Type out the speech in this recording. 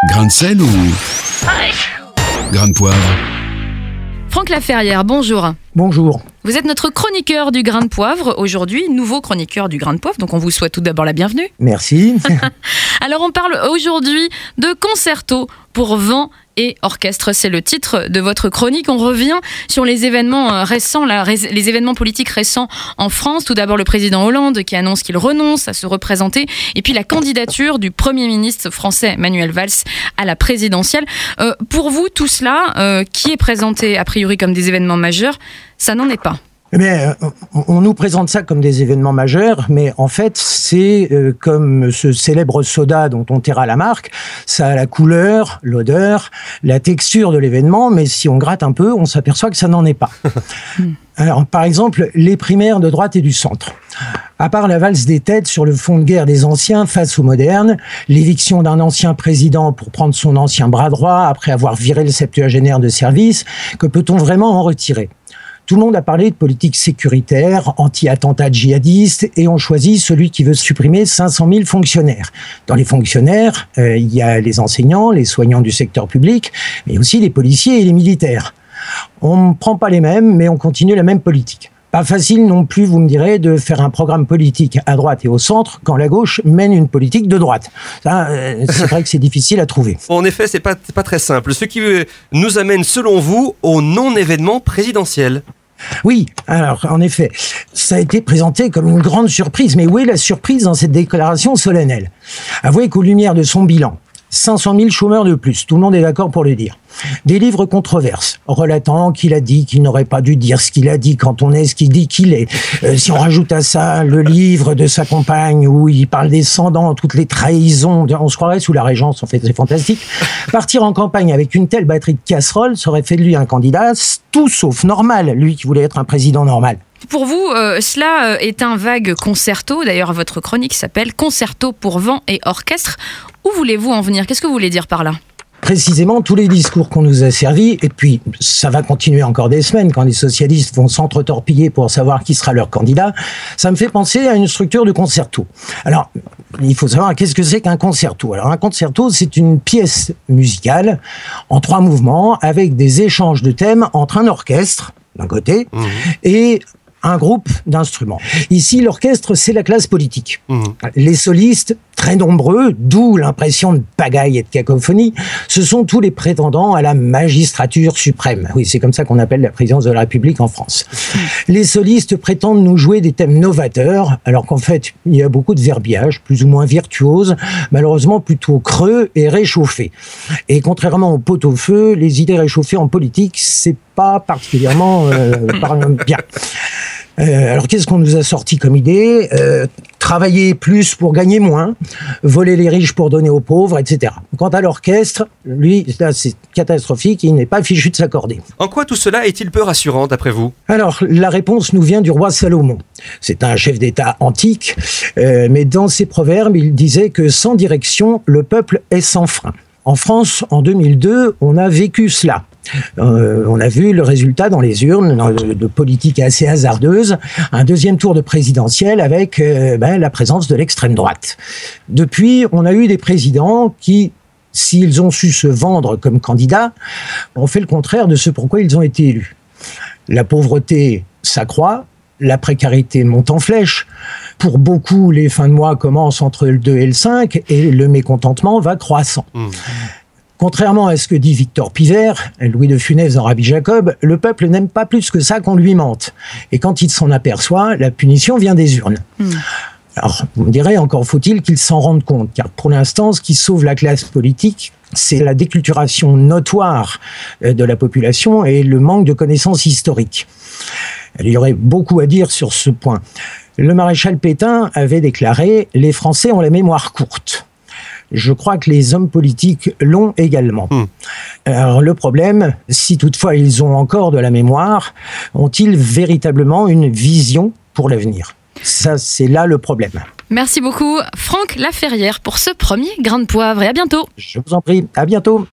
Grain de sel ou grain de poivre? Franck Laferrière, bonjour. Bonjour. Vous êtes notre chroniqueur du grain de poivre aujourd'hui, nouveau chroniqueur du grain de poivre, donc on vous souhaite tout d'abord la bienvenue. Merci. Alors on parle aujourd'hui de concerto pour vent et orchestre, c'est le titre de votre chronique. On revient sur les événements récents, les événements politiques récents en France. Tout d'abord le président Hollande qui annonce qu'il renonce à se représenter, et puis la candidature du Premier ministre français Manuel Valls à la présidentielle. Pour vous, tout cela, qui est présenté a priori comme des événements majeurs, ça n'en est pas. Mais on nous présente ça comme des événements majeurs, mais en fait, c'est comme ce célèbre soda dont on taira la marque. Ça a la couleur, l'odeur, la texture de l'événement, mais si on gratte un peu, on s'aperçoit que ça n'en est pas. Alors, par exemple, les primaires de droite et du centre. À part la valse des têtes sur le fond de guerre des anciens face aux modernes, l'éviction d'un ancien président pour prendre son ancien bras droit après avoir viré le septuagénaire de service, que peut-on vraiment en retirer ? Tout le monde a parlé de politique sécuritaire, anti-attentat djihadiste, et on choisit celui qui veut supprimer 500 000 fonctionnaires. Dans les fonctionnaires, il y a les enseignants, les soignants du secteur public, mais aussi les policiers et les militaires. On ne prend pas les mêmes, mais on continue la même politique. Pas facile non plus, vous me direz, de faire un programme politique à droite et au centre quand la gauche mène une politique de droite. Ça, c'est vrai que c'est difficile à trouver. En effet, c'est pas très simple. Ce qui nous amène, selon vous, au non-événement présidentiel. Oui, alors en effet, ça a été présenté comme une grande surprise. Mais où est la surprise dans cette déclaration solennelle ? Avouez qu'aux lumières de son bilan, 500 000 chômeurs de plus, tout le monde est d'accord pour le dire. Des livres controverses, relatant qu'il a dit qu'il n'aurait pas dû dire ce qu'il a dit quand on est ce qu'il dit qu'il est. Si on rajoute à ça le livre de sa compagne où il parle des sans-dents, toutes les trahisons, on se croirait sous la Régence, en fait, c'est fantastique. Partir en campagne avec une telle batterie de casseroles, ça aurait fait de lui un candidat tout sauf normal, lui qui voulait être un président normal. Pour vous, cela est un vague concerto. D'ailleurs, votre chronique s'appelle « Concerto pour vent et orchestre ». Où voulez-vous en venir ? Qu'est-ce que vous voulez dire par là ? Précisément, tous les discours qu'on nous a servis, et puis ça va continuer encore des semaines quand les socialistes vont s'entretorpiller pour savoir qui sera leur candidat, ça me fait penser à une structure de concerto. Alors, il faut savoir qu'est-ce que c'est qu'un concerto. Alors, un concerto, c'est une pièce musicale en 3 mouvements avec des échanges de thèmes entre un orchestre, d'un côté, et un groupe d'instruments. Ici, l'orchestre, c'est la classe politique. Les solistes, très nombreux, d'où l'impression de pagaille et de cacophonie, ce sont tous les prétendants à la magistrature suprême. Oui, c'est comme ça qu'on appelle la présidence de la République en France. Les solistes prétendent nous jouer des thèmes novateurs, alors qu'en fait, il y a beaucoup de verbiage, plus ou moins virtuose, malheureusement plutôt creux et réchauffé. Et contrairement au pot-au-feu, les idées réchauffées en politique, c'est pas particulièrement bien. Alors, qu'est-ce qu'on nous a sorti comme idée ? Travailler plus pour gagner moins, voler les riches pour donner aux pauvres, etc. Quant à l'orchestre, lui, là, c'est catastrophique, il n'est pas fichu de s'accorder. En quoi tout cela est-il peu rassurant, d'après vous ? Alors, la réponse nous vient du roi Salomon. C'est un chef d'État antique, mais dans ses proverbes, il disait que sans direction, le peuple est sans frein. En France, en 2002, on a vécu cela. On a vu le résultat dans les urnes de politique assez hasardeuse, un deuxième tour de présidentielle avec la présence de l'extrême droite. Depuis, on a eu des présidents qui, s'ils ont su se vendre comme candidats, ont fait le contraire de ce pourquoi ils ont été élus. La pauvreté s'accroît, la précarité monte en flèche. Pour beaucoup, les fins de mois commencent entre le 2 et le 5 et le mécontentement va croissant. Contrairement à ce que dit Victor Pivert, Louis de Funès dans Rabbi Jacob, le peuple n'aime pas plus que ça qu'on lui mente. Et quand il s'en aperçoit, la punition vient des urnes. Alors, vous me direz, encore faut-il qu'ils s'en rendent compte, car pour l'instant, ce qui sauve la classe politique, c'est la déculturation notoire de la population et le manque de connaissances historiques. Il y aurait beaucoup à dire sur ce point. Le maréchal Pétain avait déclaré « Les Français ont la mémoire courte ». Je crois que les hommes politiques l'ont également. Alors le problème, si toutefois ils ont encore de la mémoire, ont-ils véritablement une vision pour l'avenir ? Ça, c'est là le problème. Merci beaucoup, Franck Laferrière, pour ce premier grain de poivre, et à bientôt. Je vous en prie, à bientôt.